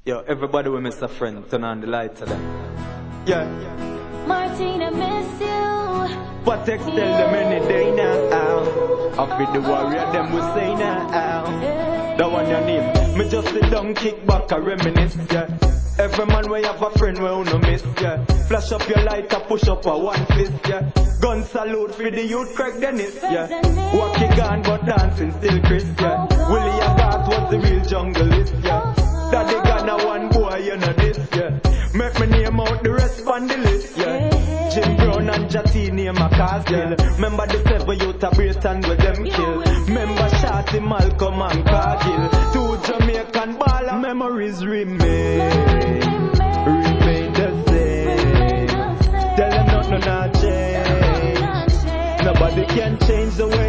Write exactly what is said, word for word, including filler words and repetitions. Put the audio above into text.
Yo, everybody will miss a friend. Turn on the lights of them. Yeah. Martina, miss you. But text tell them any day now. I'll be the warrior, them will say now. That one your name. Me just sit down, kick back, and reminisce, yeah. Every man will have a friend where you no miss, yeah. Flash up your light and push up a one fist, yeah. Gun salute for the youth, Craig Dennis, yeah. Walk your gun but dancing still Chris, yeah. Willie Agat was the real junglist, yeah. Daddy Ghana one boy, you know this, yeah. Make me name out the rest on the list, yeah. Jim Brown and Jatty name a cast, yeah. Remember the seven youth a Britain with them kill. Remember Shotty, Malcolm and Cargill. Two Jamaican baller memories remain. Remain the same. Tell them nothing not change. Nobody can change the way